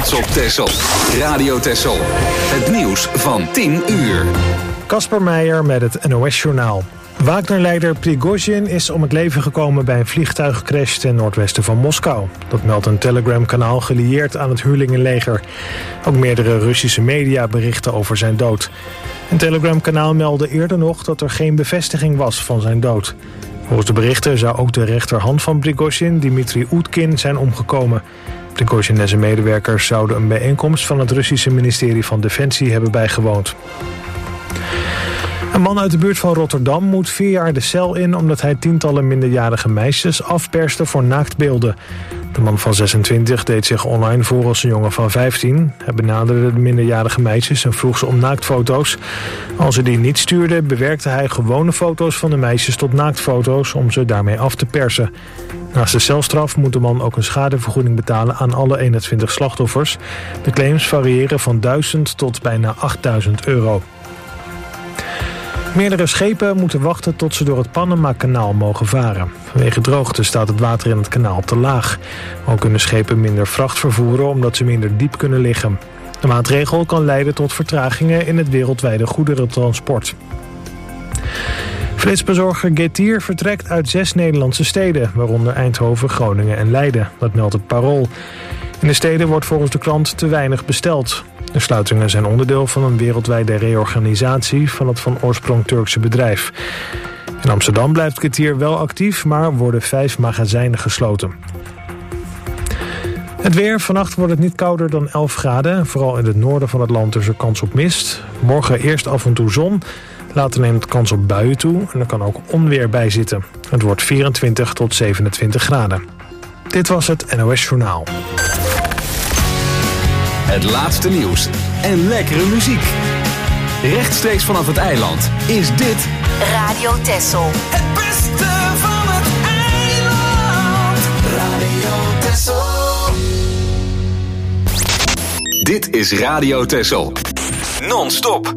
trots op Texel. Radio Texel. Het nieuws van 10 uur. Kasper Meijer met het NOS-journaal. Wagner-leider Prigozhin is om het leven gekomen bij een vliegtuigcrash ten noordwesten van Moskou. Dat meldt een Telegram-kanaal gelieerd aan het huurlingenleger. Ook meerdere Russische media berichten over zijn dood. Een Telegram-kanaal meldde eerder nog dat er geen bevestiging was van zijn dood. Volgens de berichten zou ook de rechterhand van Prigozhin, Dmitri Utkin, zijn omgekomen. Prigozhin en zijn medewerkers zouden een bijeenkomst van het Russische ministerie van Defensie hebben bijgewoond. Een man uit de buurt van Rotterdam moet 4 jaar de cel in omdat hij tientallen minderjarige meisjes afperste voor naaktbeelden. De man van 26 deed zich online voor als een jongen van 15. Hij benaderde de minderjarige meisjes en vroeg ze om naaktfoto's. Als ze die niet stuurden, bewerkte hij gewone foto's van de meisjes tot naaktfoto's om ze daarmee af te persen. Naast de celstraf moet de man ook een schadevergoeding betalen aan alle 21 slachtoffers. De claims variëren van 1000 tot bijna 8000 euro. Meerdere schepen moeten wachten tot ze door het Panama-kanaal mogen varen. Vanwege droogte staat het water in het kanaal te laag. Ook kunnen schepen minder vracht vervoeren omdat ze minder diep kunnen liggen. De maatregel kan leiden tot vertragingen in het wereldwijde goederentransport. Flitsbezorger Getir vertrekt uit 6 Nederlandse steden, waaronder Eindhoven, Groningen en Leiden. Dat meldt het Parool. In de steden wordt volgens de krant te weinig besteld. De sluitingen zijn onderdeel van een wereldwijde reorganisatie van het van oorsprong Turkse bedrijf. In Amsterdam blijft Getir wel actief, maar worden 5 magazijnen gesloten. Het weer. Vannacht wordt het niet kouder dan 11 graden. Vooral in het noorden van het land is er kans op mist. Morgen eerst af en toe zon. Later neemt kans op buien toe en er kan ook onweer bij zitten. Het wordt 24 tot 27 graden. Dit was het NOS Journaal. Het laatste nieuws en lekkere muziek. Rechtstreeks vanaf het eiland is dit Radio Texel. Het beste van het eiland. Radio Texel. Dit is Radio Texel. Non-stop.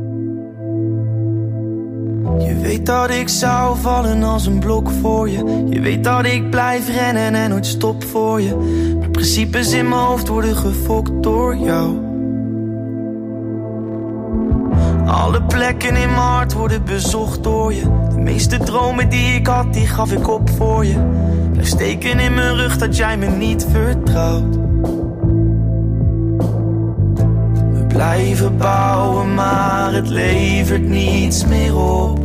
Je weet dat ik zou vallen als een blok voor je. Je weet dat ik blijf rennen en nooit stop voor je. Maar principes in mijn hoofd worden gefokt door jou. Alle plekken in mijn hart worden bezocht door je. De meeste dromen die ik had, die gaf ik op voor je. Blijf steken in mijn rug dat jij me niet vertrouwt. We blijven bouwen, maar het levert niets meer op.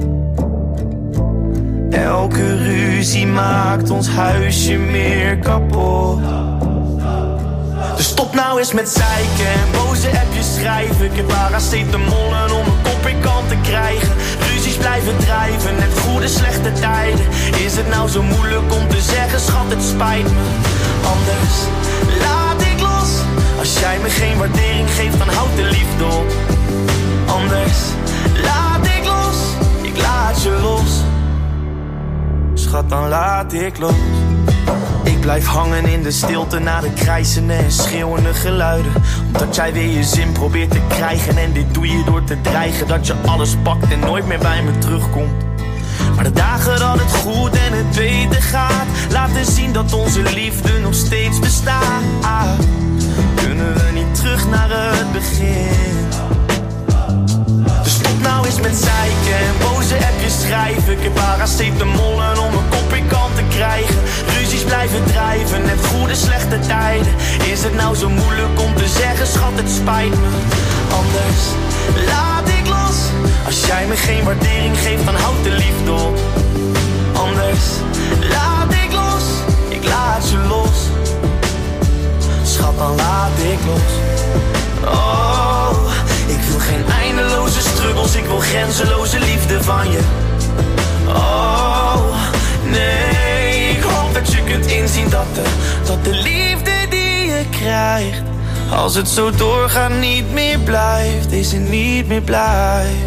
Elke ruzie maakt ons huisje meer kapot. Dus stop nou eens met zeiken en boze appjes schrijven. Ik heb paracetamol om een kop in kant te krijgen. Ruzies blijven drijven, net goede slechte tijden. Is het nou zo moeilijk om te zeggen, schat, het spijt me. Anders laat ik los. Als jij me geen waardering geeft, dan houd de liefde op. Anders laat ik los, ik laat je los. Schat, dan laat ik los. Ik blijf hangen in de stilte na de krijzende en schreeuwende geluiden. Omdat jij weer je zin probeert te krijgen. En dit doe je door te dreigen dat je alles pakt en nooit meer bij me terugkomt. Maar de dagen dat het goed en het beter gaat, laten zien dat onze liefde nog steeds bestaat. Kunnen we niet terug naar het begin? Dus stop nou eens met zeiken en boze appjes schrijven. Ik heb paracetamol om een kop in kant te krijgen. Ruzies blijven drijven, net goede slechte tijden. Is het nou zo moeilijk om te zeggen, schat, het spijt me. Anders laat ik los. Als jij me geen waardering geeft, dan houd de liefde op. Anders laat ik los, ik laat je los. Schat, dan laat ik los. Oh, ik wil geen eindeloze struggles, ik wil grenzeloze liefde van je. Oh, nee, ik hoop dat je kunt inzien dat de liefde die je krijgt, als het zo doorgaat, niet meer blijft. Deze niet meer blijft.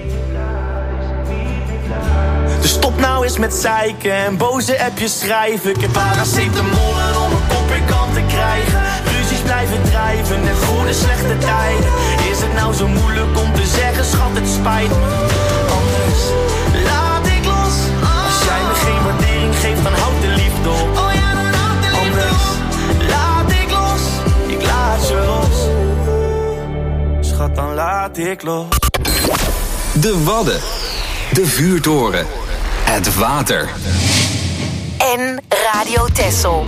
Dus stop nou eens met zeiken en boze appjes schrijven. Ik heb paracetamol om een kop in kant te krijgen. Ruzies blijven drijven, net goede slechte tijden. Is het nou zo moeilijk om te zeggen, schat, het spijt me. Anders laat ik los. Als jij me geen waardering geeft, dan houd de liefde op. Anders laat ik los, ik laat je ik los. De Wadden. De vuurtoren. Het water. En Radio Texel.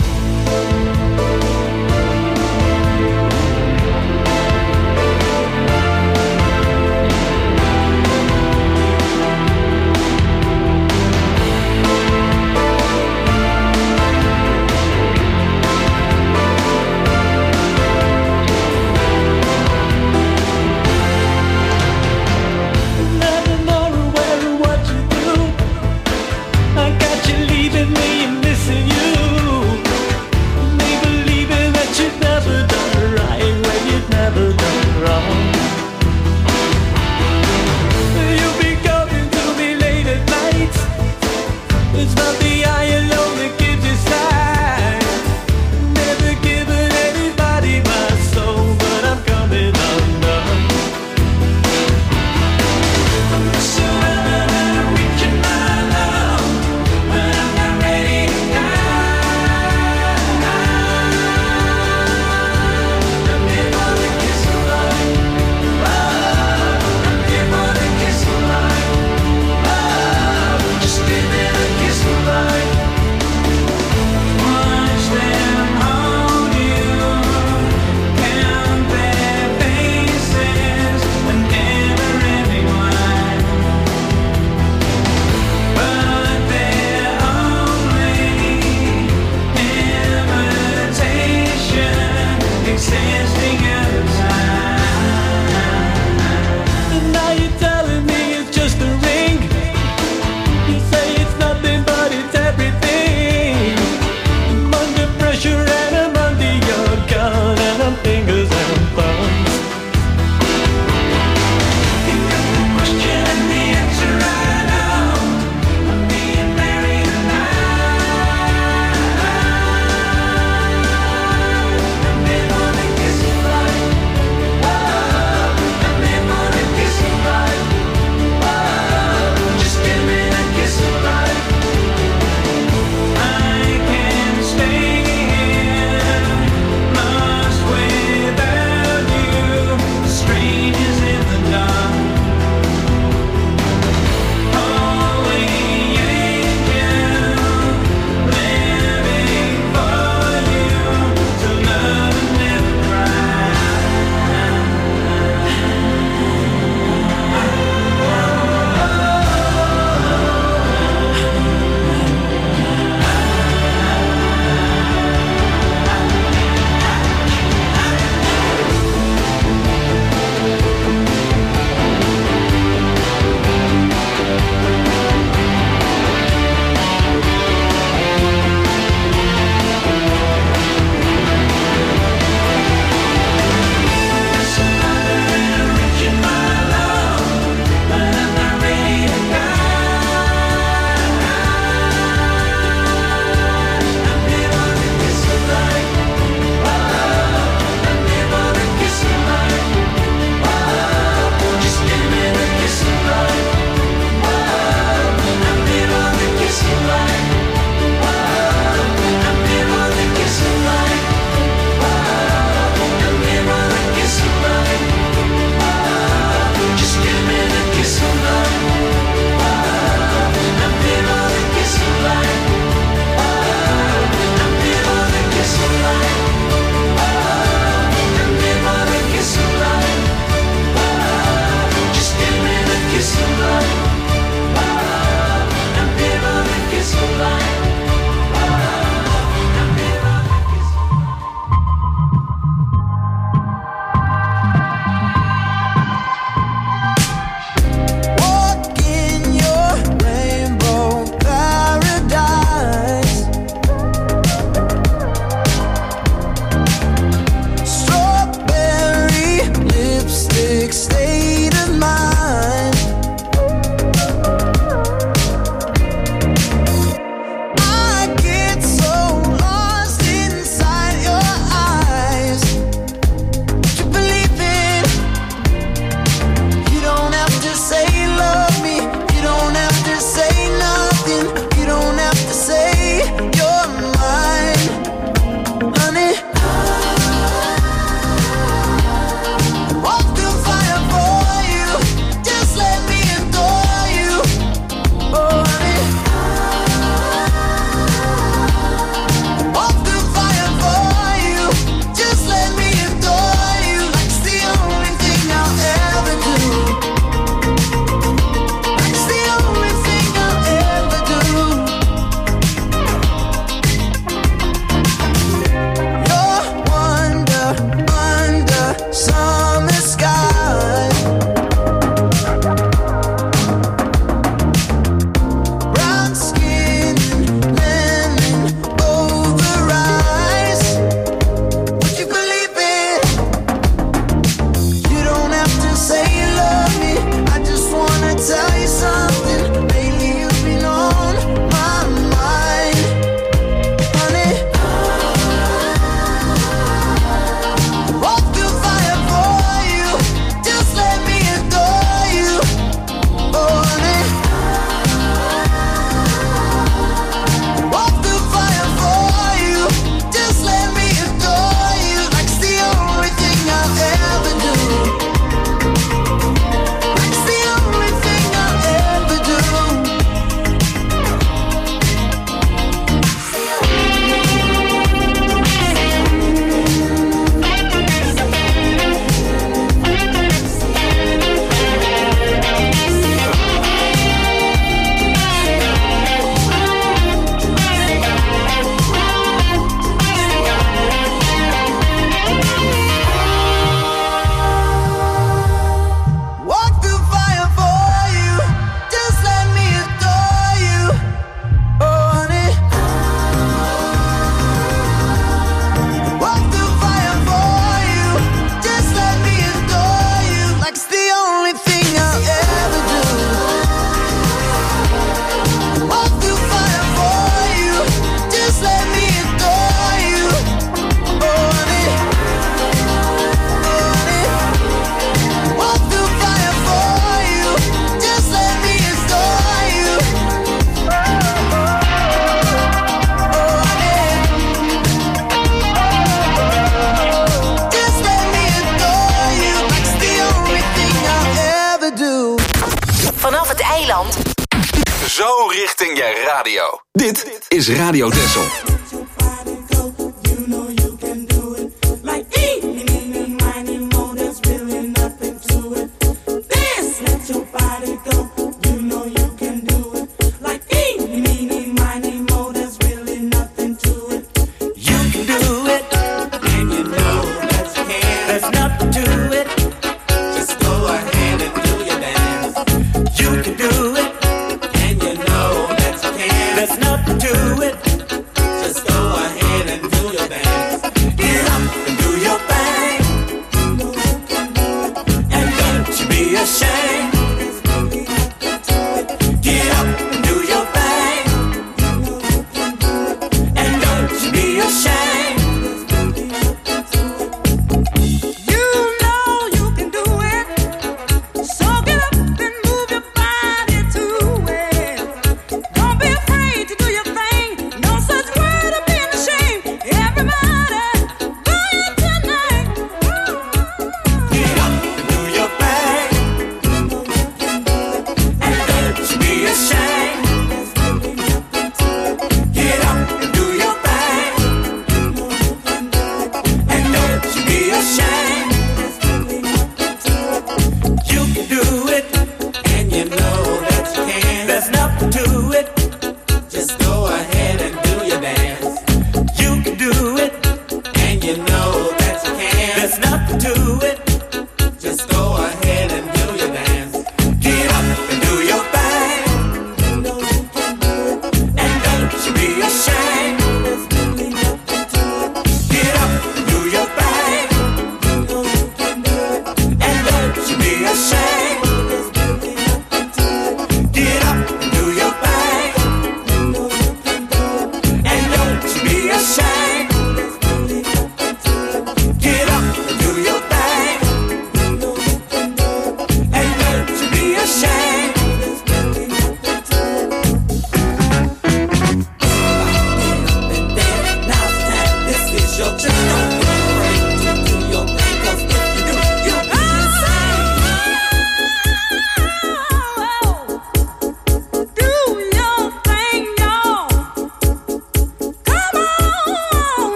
Leaving me and missing you. Maybe zo richting je radio. Dit is Radio Texel.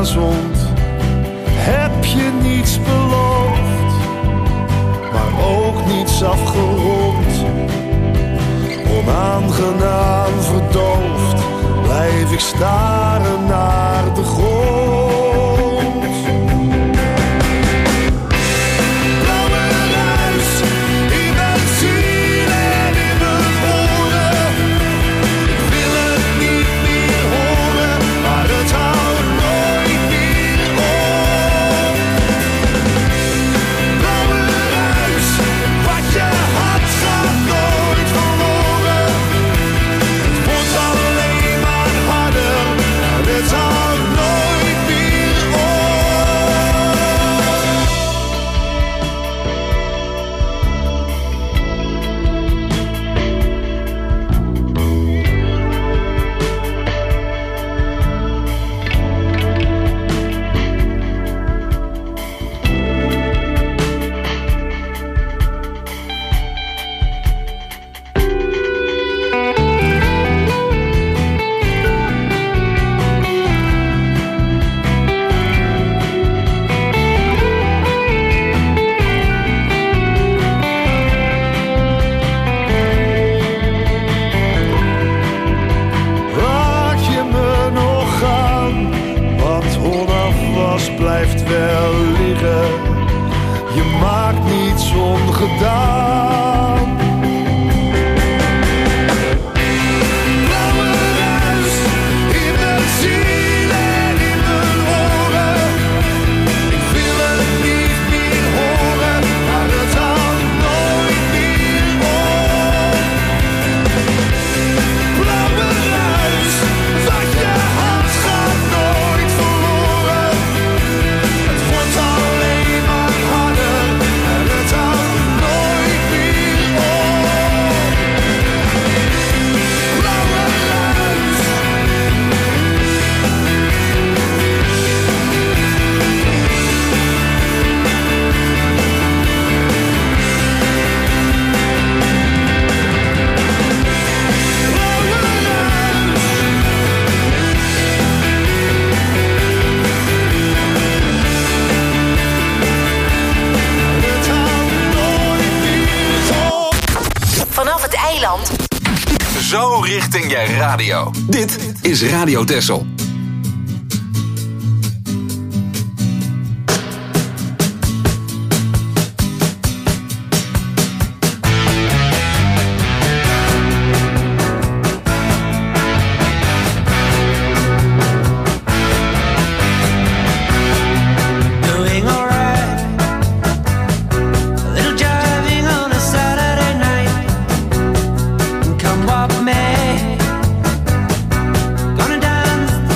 gezond, heb je niets beloofd, maar ook niets afgerond. Onaangenaam verdoofd, blijf ik staren naar de grond. Zo richting je radio. Dit is Radio Texel. Gonna dance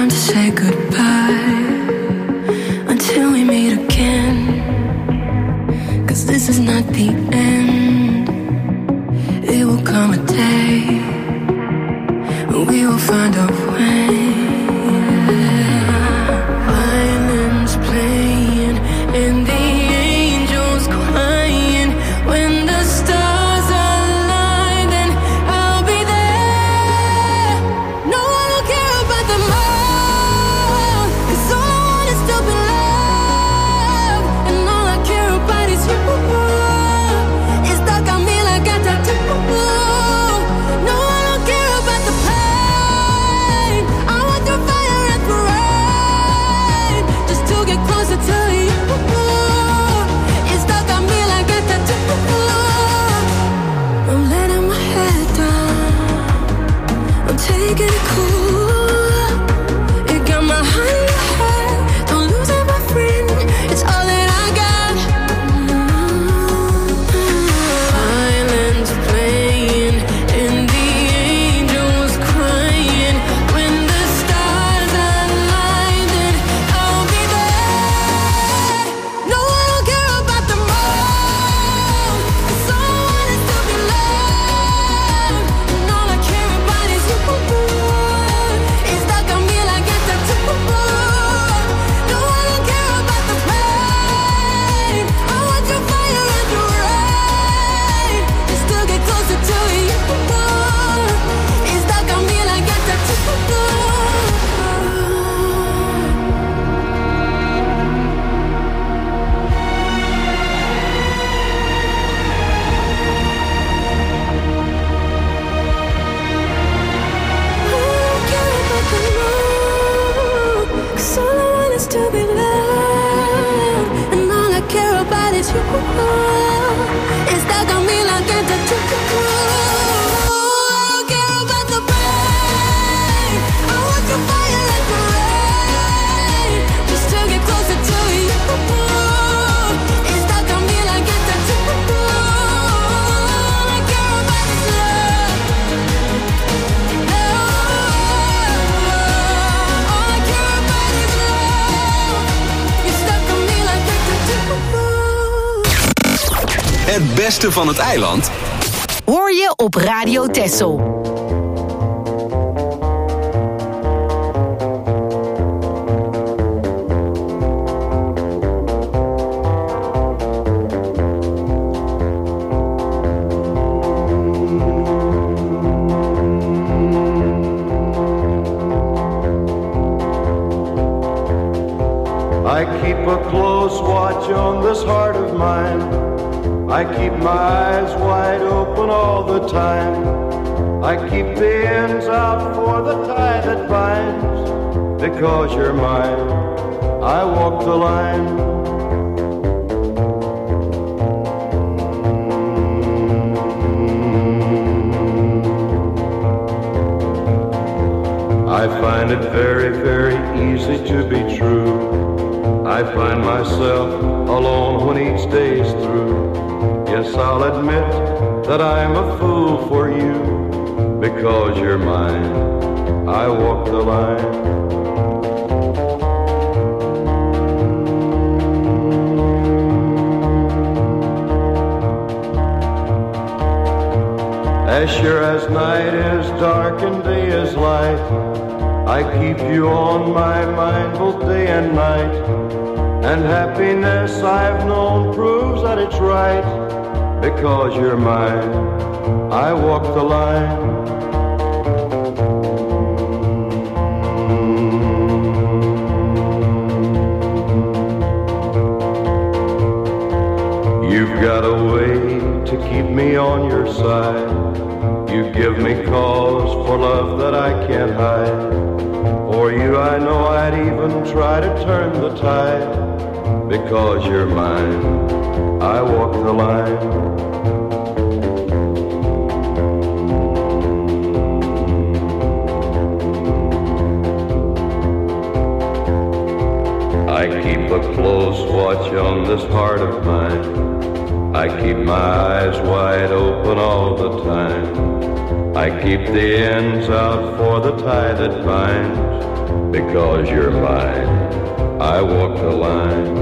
time to say goodbye until we meet again. 'Cause this is not the end. It will come a day when we will find a way. Violins playing and the angels crying. When the stars align, then I'll be there. No one will care about the moon, 'cause all I want is to be loved, and all I care about is you. It's stuck on me like a tattoo. No one will care about the pain. I want the fire and the rain, just to get closer to you. It's stuck on me like a tattoo. I'm letting my head down, I'm taking it cool. It got my heart in your head, don't lose it, my friend. It's all that I got. Violins playing and the angels crying. When the stars align, then I'll be there. No one will care about the moon, 'cause all I want is to be loved, and all I care about is you. It's stuck on me like a tattoo. No one will care about the pain. I want your fire and your rain, just to get closer to you. It's stuck on me like a tattoo. Cause all I want is to be loved, and all I care about is you. It's stuck on me like a tattoo. I don't care about the pain. I want your fire and the rain, just to get closer to you. It's stuck on me like a tattoo. All I care about is love. All I care about is love. You're stuck on me like a tattoo. Het beste van het eiland Hoor je op Radio Texel. I keep a close watch on this heart of mine. I keep my eyes wide open all the time. I keep the ends out for the tie that binds. Because you're mine, I walk the line. I find it very, very easy to be true. I find myself alone when each day's through. Yes, I'll admit that I'm a fool for you. Because you're mine, I walk the line. As sure as night is dark and day is light, I keep you on my mind both day and night. And happiness I've known proves that it's right. Because you're mine, I walk the line. You've got a way to keep me on your side. You give me cause for love that I can't hide. For you I know I'd even try to turn the tide. Because you're mine, I walk the line. I keep a close watch on this heart of mine. I keep my eyes wide open all the time. I keep the ends out for the tie that binds. because you're mine. I walk the line.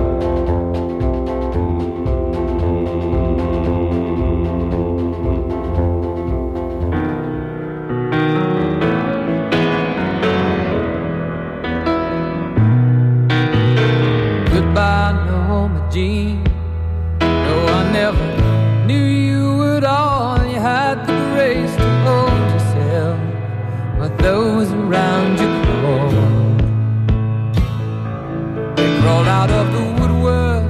Goodbye, Norma Jean. No, I never knew you at all. You had the grace to hold yourself while those around you crawled. They crawled out of the woodwork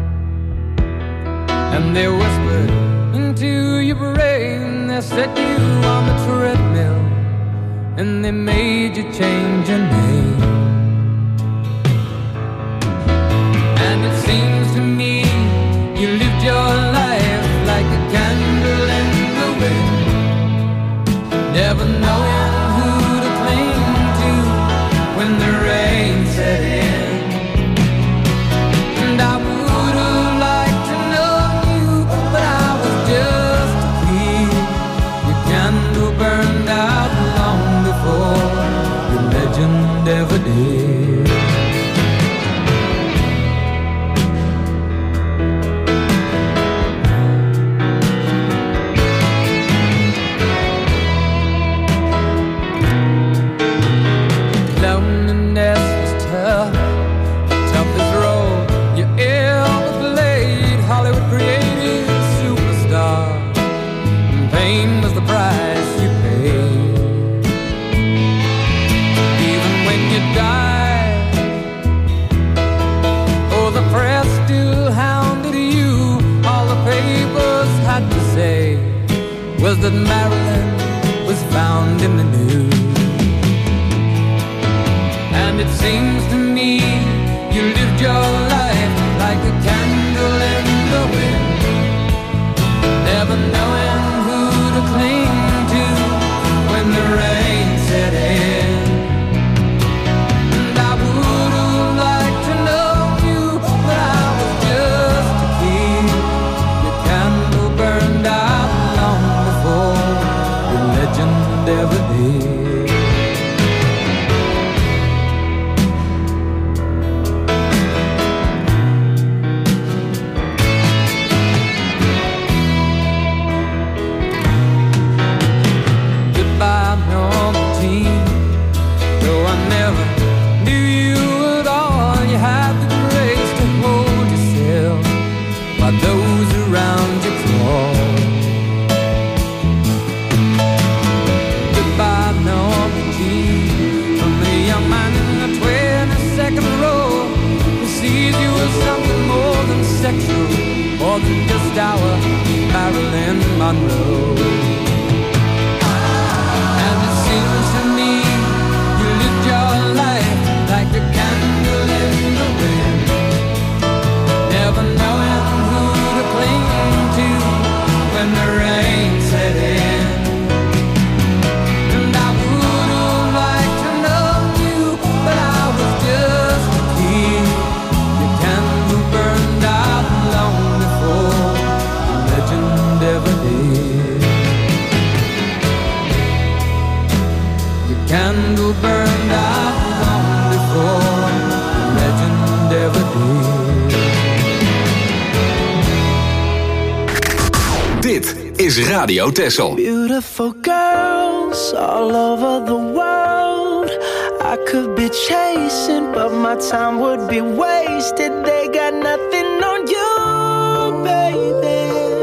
and they whispered into your brain. They set you on the treadmill and they made you change your name. And it seems to me you lived your life like a candle in the wind, never knowing who to cling to when the rain set in. And I would have liked to know you, but I was just a kid. Your candle burned out long before your legend ever did. Was that Marilyn was found in the news. And it seems to me you lived your life like a candle in the wind, never knowing who to cling to when the rain set in. And I would have liked to know you, but I was just a kid. Your candle burned out legend ever did. Goodbye, Norma Jean. Though I never knew you at all, you had the grace to hold yourself while those around you crawled. From the young man in the 22nd row who sees you as something more than sexual, more than just our Marilyn Monroe. And it seems to me you lived your life like a candle in the wind, never knowing who to cling to when the rain set in. Ever did. Your candle burned out long before the legend ever did. Dit is Radio Texel. Beautiful girls all over the world. I could be chasing, but my time would be wasted. They got nothing on you, baby.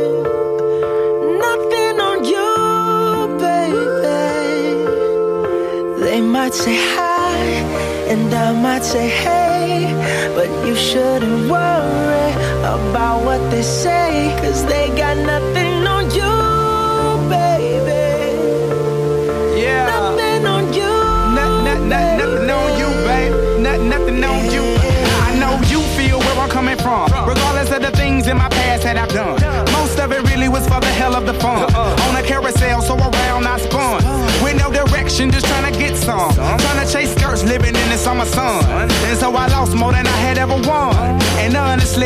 They might say hi, and I might say hey, but you shouldn't worry about what they say, 'cause they got nothing on you, baby. Yeah. Nothing on you. Nothing on you, babe. Nothing on you. I know you feel where I'm coming from, regardless of the things in my past that I've done. Most of it really was for the hell of the fun. On a carousel, so around I spun. With no direction, just trying to get some. Trying to chase skirts, living in the summer sun. And so I lost more than I had ever won. And honestly, I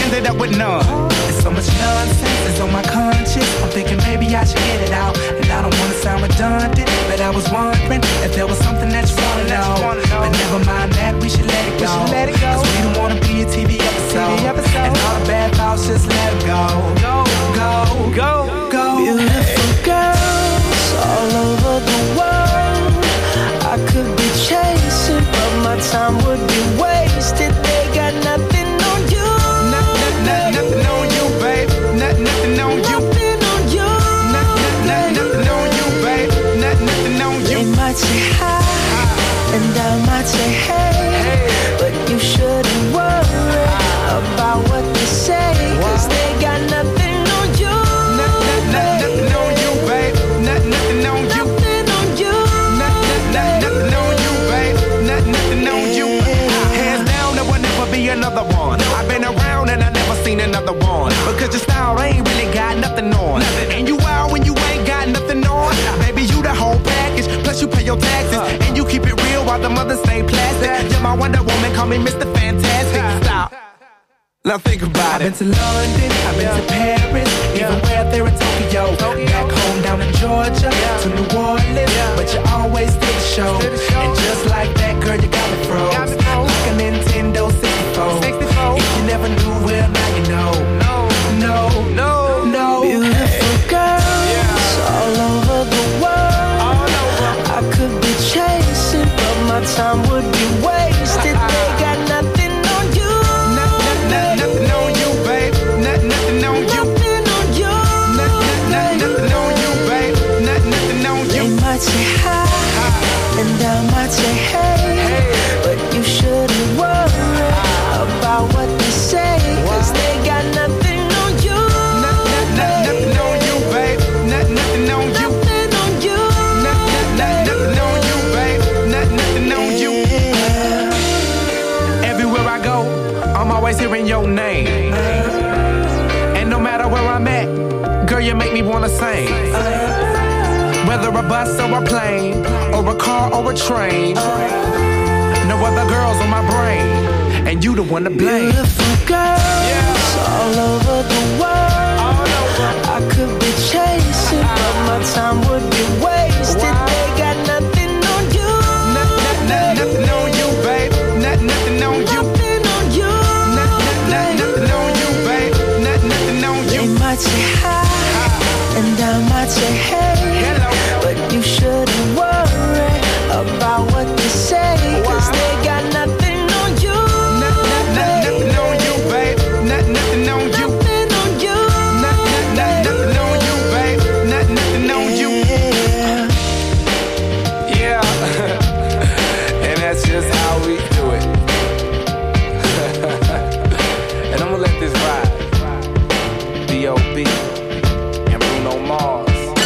ended up with none. There's so much nonsense is on my conscience. I'm thinking maybe I should get it out. And I don't wanna sound redundant, but I was wondering if there was something that you wanna know. But never mind that, we should let it go. Cause we don't wanna be a TV episode. And all the bad thoughts, just let them go. Go. Beautiful girls all over the world. I could be chasing, but my time would be wasted. They got nothing on you. Nothing on you, babe. Nothing on you. Nothing on you. Nothing on you, babe. Nothing on you. They might say hi, and I might say hey, but you shouldn't worry about what they say, cause they got nothing on you. Nothing on you, babe. Nothing on you. Nothing on you. Nothing on you, babe. Nothing on you. Hands down, there will never be another one. I've been around and I never seen another one. Because your style ain't really got nothing on. And you wild when you ain't got nothing on. Baby, you the whole package. Plus you pay your taxes. And you keep it real while the mothers stay plastic. You're my Wonder Woman, call me Mr. Fantastic. Stop. Now think about it. I've been to London, I've been to Paris, even where there in Tokyo. Back home down in Georgia, to New Orleans, but you always did the show. And just like that, girl, you got me froze. Like a Nintendo 64. If you never knew, well, now you know. No. Beautiful girls all over the world. I could be chasing, but my time would be wasted. They got nothing on you. Nothing on you, babe. Nothing on you. Nothing on you. Nothing on you, babe. Nothing on you. They might say hi, and I might say hey, but you shouldn't worry about what they say, cause they got nothing on you. Nothing on you, babe. Nothing on you. Nothing on you. Nothing on you, babe. Nothing on you. Everywhere I go, I'm always hearing your name. And no matter where I'm at, girl, you make me wanna sing. Whether a bus or a plane, or a car or a train, no other girls on my brain, and you the one to blame. Beautiful girls all over the world. I could be chasing, but my time would be wasted. They got nothing on you. Nothing on you, babe. Nothing on you. Nothing on you. Nothing on you, babe. Nothing on you. They might say hi, and I might say hey, but you shouldn't worry about what they say, cause they got nothing on you. Nothing on you, babe. Nothing on you. Nothing on you. Nothing on you, babe. Nothing on you. Yeah. And that's just how we do it. And I'm gonna let this ride. B.O.B. and Bruno Mars.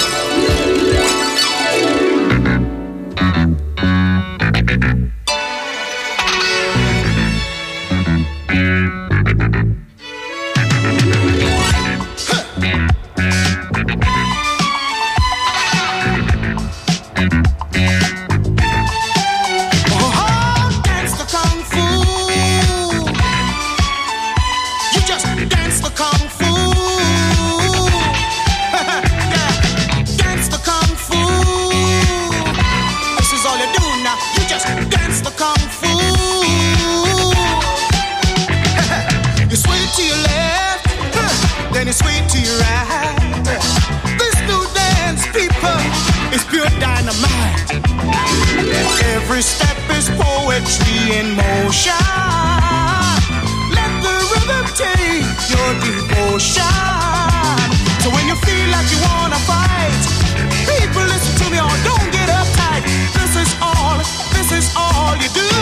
Every step is poetry in motion. Let the rhythm take your devotion. So when you feel like you wanna fight, people listen to me or don't get uptight. This is all you do.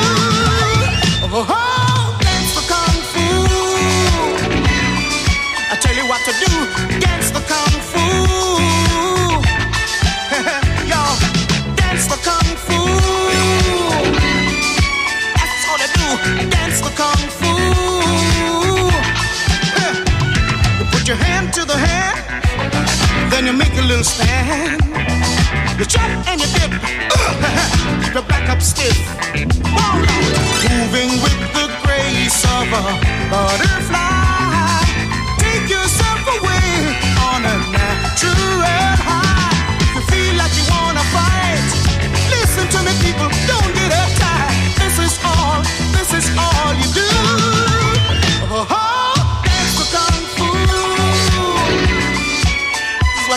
Oh, dance the kung fu. I tell you what to do, dance the kung fu. Yo, dance the kung fu. That's all they do, dance the kung fu. You put your hand to the hand, then you make a little stand. You chop and you dip, keep your back up stiff. Moving with the grace of a butterfly.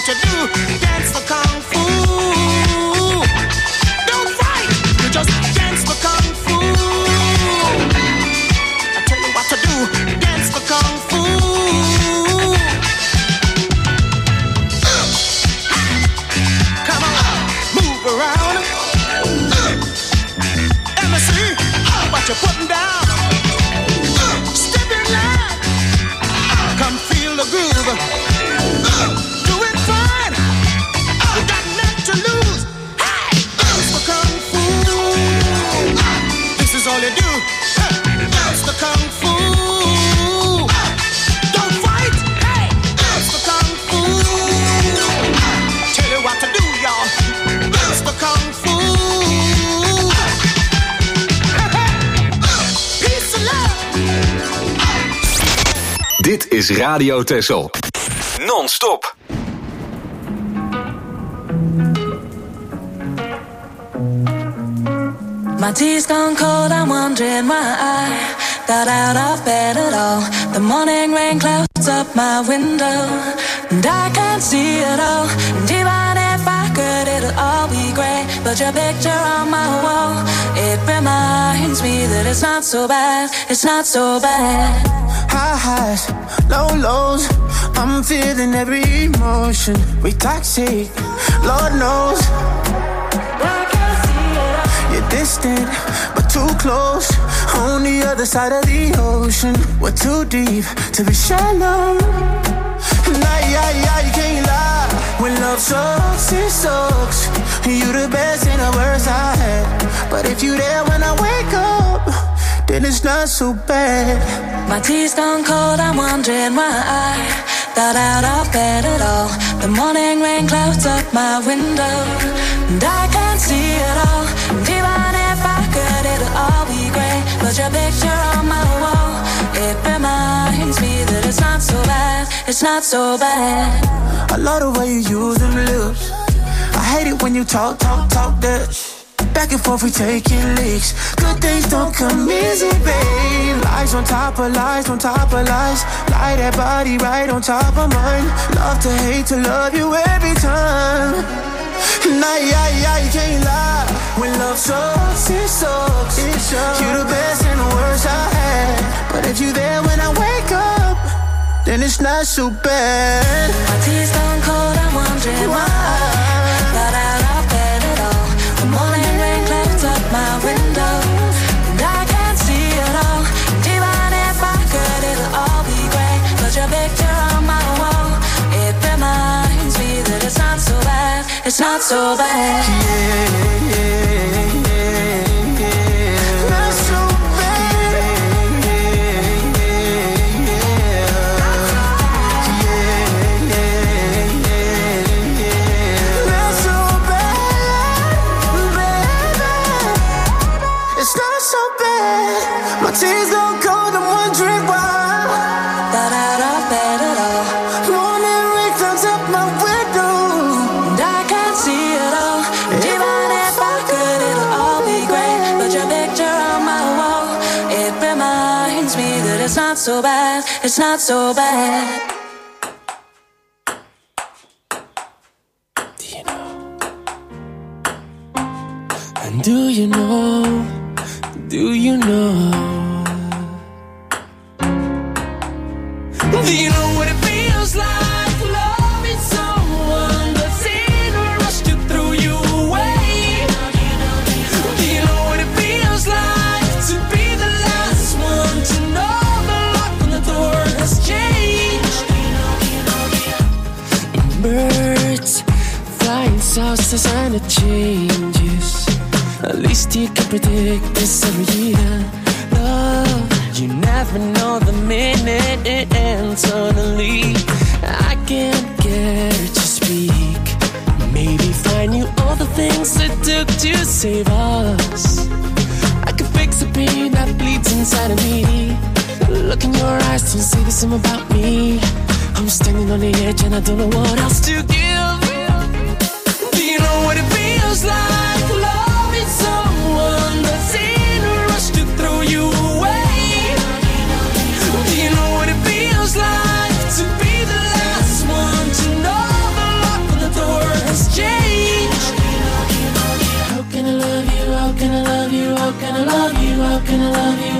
what you do, dance the kung fu. Don't fight, you just dance the kung fu. I tell you what to do, dance the kung fu. Come on, move around. Let me see what you're putting down. Step in line, come feel the groove. Do it fine. You got nothing to lose. Hey, dance the kung fu. This is all you do. Dance the kung fu. Don't fight. Hey, dance the kung fu. Tell you what to do, y'all. Dance the kung fu. Peace and love. Dit is Radio Texel. Non-stop. My tea's gone cold, I'm wondering why I got out of bed at all. The morning rain clouds up my window, and I can't see it all. And even if I could, it'll all be grey. But your picture on my wall, it reminds me that it's not so bad, it's not so bad. High highs, low lows, I'm feeling every emotion. We toxic, Lord knows. You're distant, but too close. On the other side of the ocean, we're too deep to be shallow. Nah, you can't lie. When love sucks, it sucks. You the best and the worst I had. But if you there when I wake up, then it's not so bad. My tea's gone cold, I'm wondering why I got out of bed at all. The morning rain clouds up my window, and I can't see it all. And even if I could, it'll all be grey. But your picture on my wall, it reminds me that it's not so bad, it's not so bad. I love the way you use them lips. I hate it when you talk that. Back and forth we taking leaks. Good things don't come easy, babe. Lies on top of lies on top of lies. Lie that body right on top of mine. Love to hate to love you every time. Nah, you can't lie. When love sucks, it sucks. You the best and the worst I had. But if you there when I wake up, then it's not so bad. My tea's gone cold, I'm wondering why I got out of bed at all. The morning rain clouds up my window, and I can't see it all. And even if I could, it'll all be grey. But your picture on my wall, it reminds me that it's not so bad, it's not so bad. Not so my tea's gone cold, I'm wondering why. Got out of bed at all. Morning rain clouds up my window, and I can't see it all. And even if I could, it'll all be grey. But your picture on my wall, it reminds me that it's not so bad, it's not so bad. Do you know? And do you know? Do you know? Do you know what it feels like loving someone that's in a rush to throw you away? Do you know what it feels like to be the last one to know the lock on the door has changed? Birds flying south as and it changes. At least you can predict this every year. Love, you never know the minute it ends. Suddenly, I can't get her to speak. Maybe find you all the things it took to save us. I could fix the pain that bleeds inside of me. Look in your eyes, don't say the same about me. I'm standing on the edge and I don't know what else to give. Do you know what it feels like? Loving someone that's in a rush to throw you away. Do you know what it feels like to be the last one to know the lock how can I love you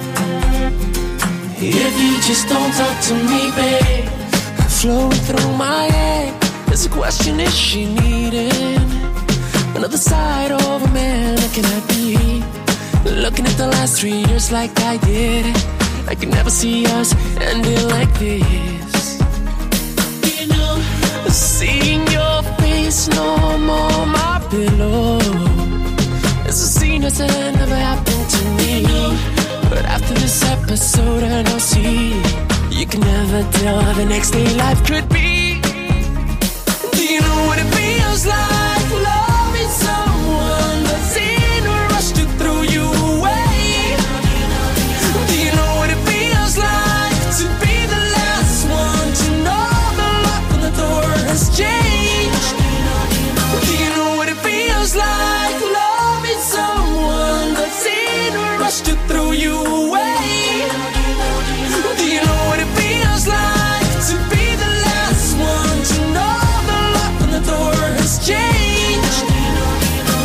if you just don't talk to me, babe? Flowing through my head is a question, is she needing another side of a man? Looking at me, looking at the last 3 years like I did. I could never see us ending like this. You know, seeing your face no more my pillow. It's a scene that's never happened to me. But after this episode and I'll see, you can never tell how the next day life could be. Do you know what it feels like? Loving someone that's in a rush to throw you away. Do you know what it feels like to be the last one to know the lock on the door has changed? Do you know what it feels like? Loving someone that's in a rush to throw you away. Do you know what it feels like to be the last one to know the lock on the door has changed? Do you know?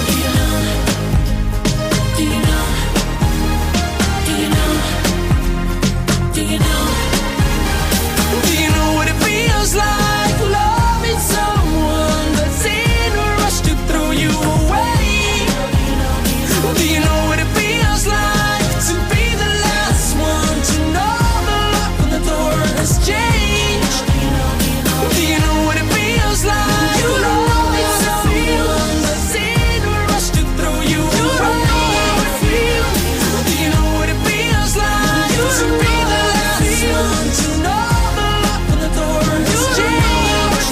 Do you know? Do you know? Do you know? Do you know what it feels like? Loving someone that's in a rush to throw you away. Do you know what it feels like to be the last one to know the lock on the door has changed? Do you know what it feels like? Loving someone that's in a rush to throw you away. Do you know what it feels like to be the last one to know the lock on the door has changed?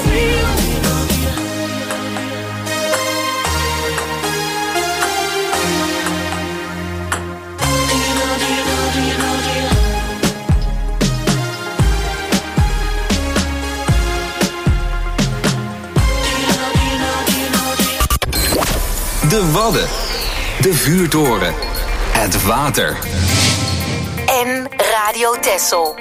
De Wadden. De Vuurtoren. Het water. En Radio Texel.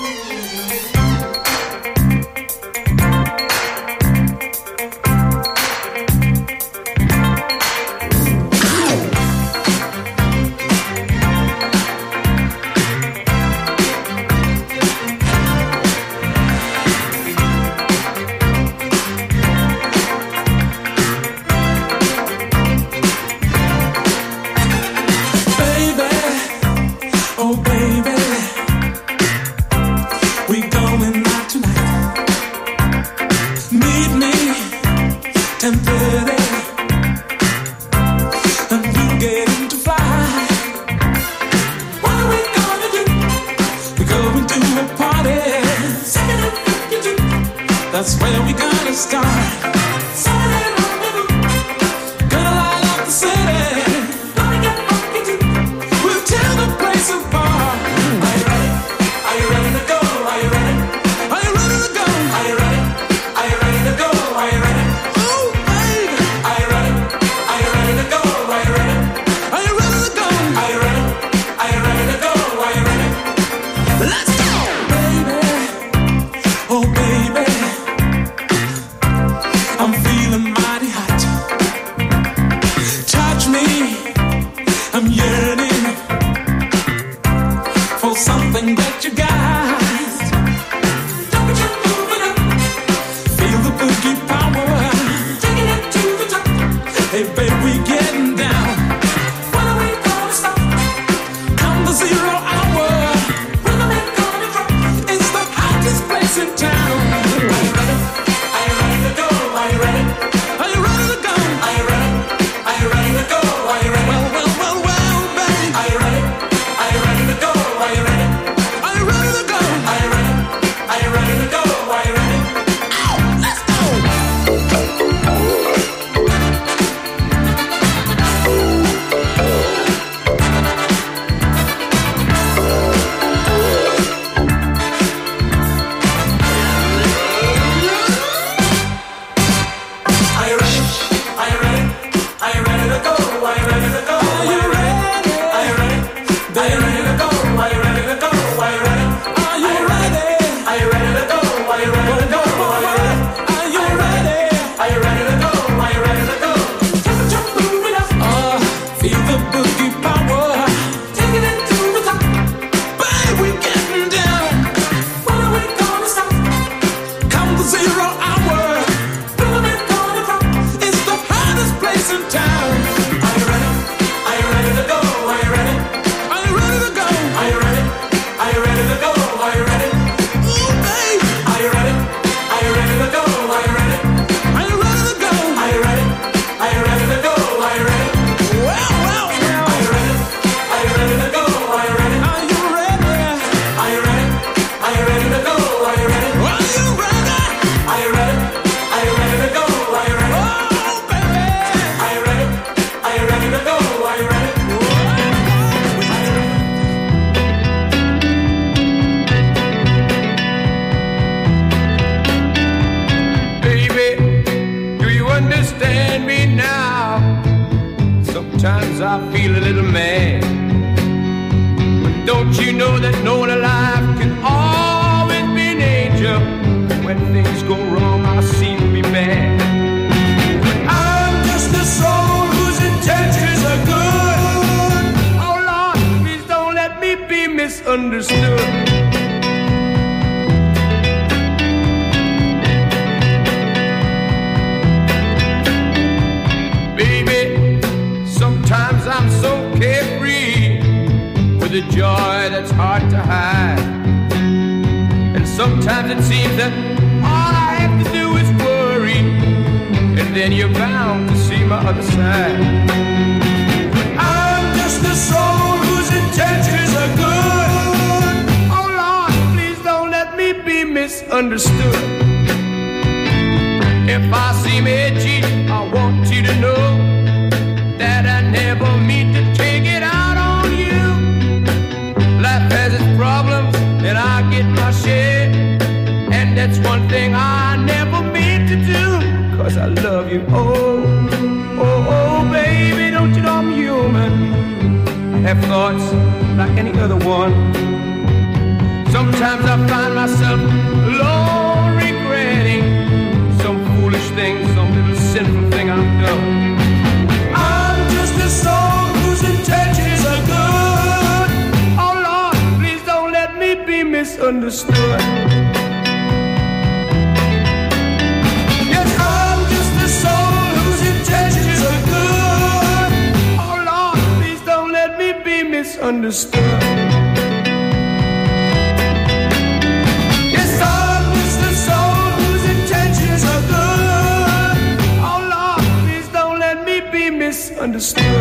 That's where we gonna start. Gonna light up the city. Gonna get funky too. We'll tear the place apart. Are you ready? Are you ready to go? Are you ready? Are you ready to go? Are you ready? Are you ready to go? Are you ready? Oh, baby. Are you ready? Are you ready to go? Are you ready? Are you ready to go? Are you ready? Are you ready to go? Are you ready? Let's go, baby. Oh, baby. I'm feeling mighty hot. Touch me, I'm yearning for something that you got. Don't you move it up. Feel the boogie power. Taking it to the top. Hey baby, we getting down. When are we gonna stop? Come the 0 hour. Rhythm ain't gonna drop. It's the hottest place in town. Are you ready? Are you ready to go? Are you ready? Are you ready to go? Are you ready? Are you ready to go? Are you ready? Well, baby. Are you ready? Are you ready to go? Are you ready? Are you ready to go? Are you ready? Are you ready to go? Are you ready? Ow, let's go. Are you ready? Are you ready? Are you ready to go? Are you ready to go? Are you ready? Are you ready? Are you ready to go? Are you ready to go? Are you ready? Are you ready? Are you ready to go? Are you ready to go? Are you ready? Are you ready? Are you ready to go? Are you ready to go? Jump, jump, move it up. Feel the boogie power. Sometimes I feel a little mad. But don't you know that no one alive can always be an angel? When things go wrong, I seem to be bad. I'm just a soul whose intentions are good. Oh Lord, please don't let me be misunderstood. Sometimes I'm so carefree with a joy that's hard to hide. And sometimes it seems that all I have to do is worry, and then you're bound to see my other side. I'm just a soul whose intentions are good. Oh Lord, please don't let me be misunderstood. If I seem edgy, I want you to know that I never mean to take it out on you. Life has its problems, and I get my share. And that's one thing I never meant to do, 'cause I love you. Oh, oh, oh, baby, don't you know I'm human? I have thoughts like any other one. Sometimes I find myself alone regretting some foolish thing, some little sinful thing I've done. Soul whose intentions are good. Oh Lord, please don't let me be misunderstood. Yes, I'm just a soul whose intentions are good. Oh Lord, please don't let me be misunderstood. Yes, I'm just a soul whose intentions are good. Oh Lord, please don't let me be misunderstood.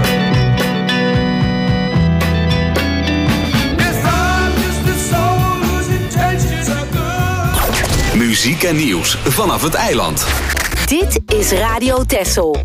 Muziek en nieuws vanaf het eiland. Dit is Radio Texel.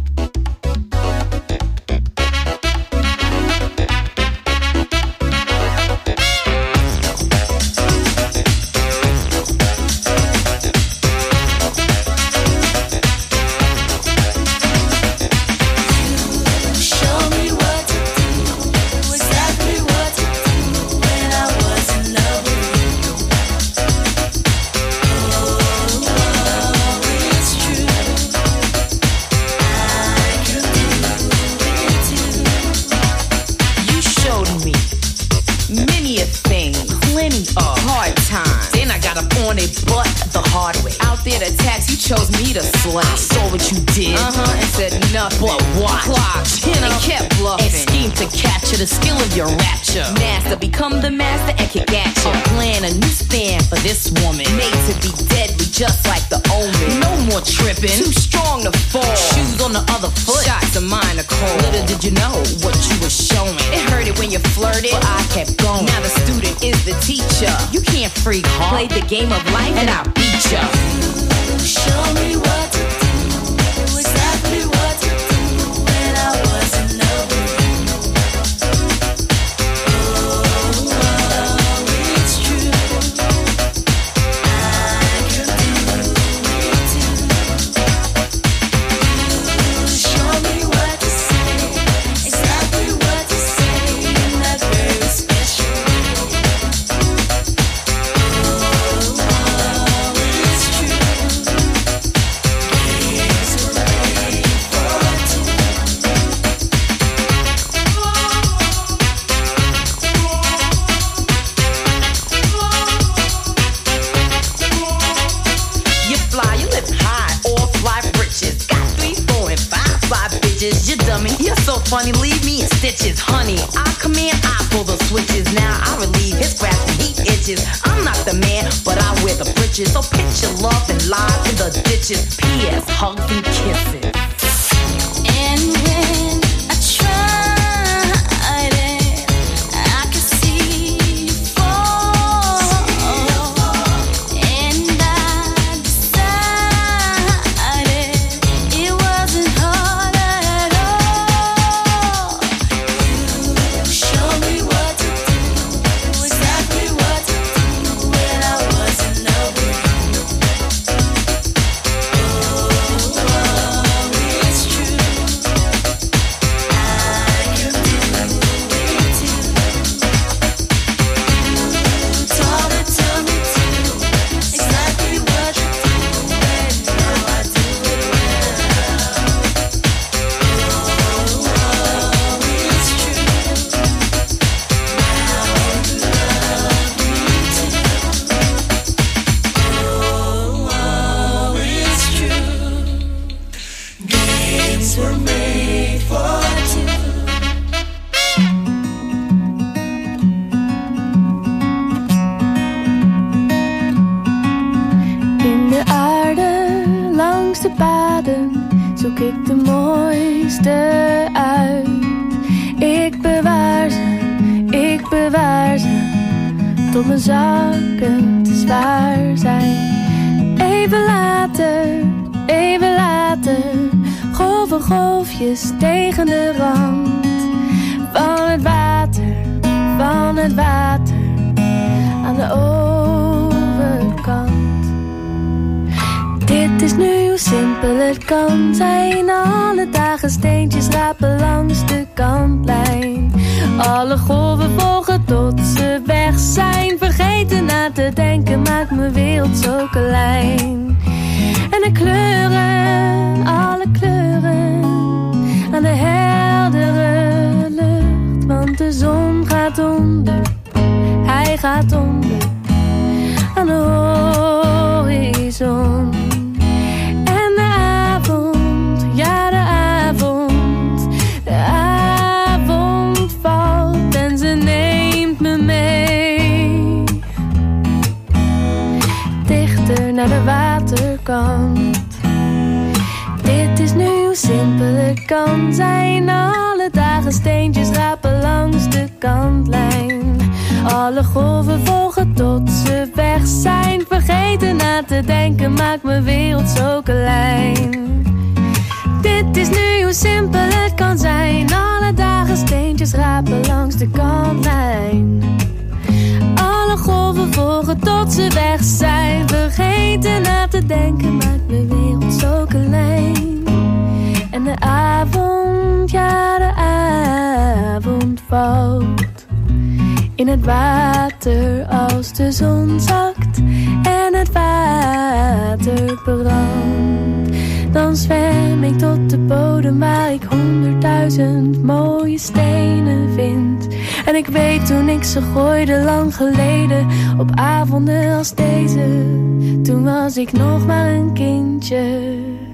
Chose me to slay. I saw what you did, and said nothing. But what? Clocked, and kept bluffing. And schemed to capture the skill of your rapture. Master, become the master and kick at you. Plan a new stand for this woman. Made to be deadly, just like the omen. No more tripping, too strong to fall. Shoes on the other foot, shots of mine are cold. Little did you know what you were showing. It hurted when you flirted, but I kept going. Now the student is the teacher. You can't freak hard. Play the game of life, and I'll beat ya. Show me what to do, exactly what to do when I was in love with you. Oh, it's true. I could do it too. Show me what to say, exactly what to say in that very special way. Oh, it's true. You dummy, you're so funny, leave me in stitches. Honey, I command, I pull the switches. Now I relieve his grasp when he itches. I'm not the man, but I wear the britches. So pitch your love and lies in the ditches. P.S. Hugs and kisses. And when I tried it, I could see you fall. And I decided it wasn't hard at all. You showed me what to do, exactly what to do when I was in love with you. Oh, it's true. ik de mooiste uit. Ik bewaar ze, tot mijn zakken te zwaar zijn. Even later, golfjes tegen de rand. Van het water, aan de overkant. Dit is nu hoe simpel het kan zijn. Alle dagen steentjes rapen langs de kantlijn. Alle golven volgen tot ze weg zijn. Vergeten na te denken maakt mijn wereld zo klein. En de kleuren, alle kleuren, aan de heldere lucht. Want de zon gaat onder, hij gaat onder, aan de horizon. En de avond, ja de avond valt en ze neemt me mee. Dichter naar de waterkant. Dit is nu hoe simpel het kan zijn. Alle dagen steentjes rapen langs de kantlijn. Alle golven volgen tot ze weg zijn. Vergeten na te denken maakt mijn wereld zo klein. Dit is nu hoe simpel het kan zijn. Alle dagen steentjes rapen langs de kantlijn. Alle golven volgen tot ze weg zijn. Vergeten na te denken maakt mijn wereld zo klein. En de avond, ja de avond valt in het water als de zon zakt en het water brandt. Dan zwem ik tot de bodem waar ik 100.000 mooie stenen vind. En ik weet toen ik ze gooide lang geleden, op avonden als deze, toen was ik nog maar een kindje.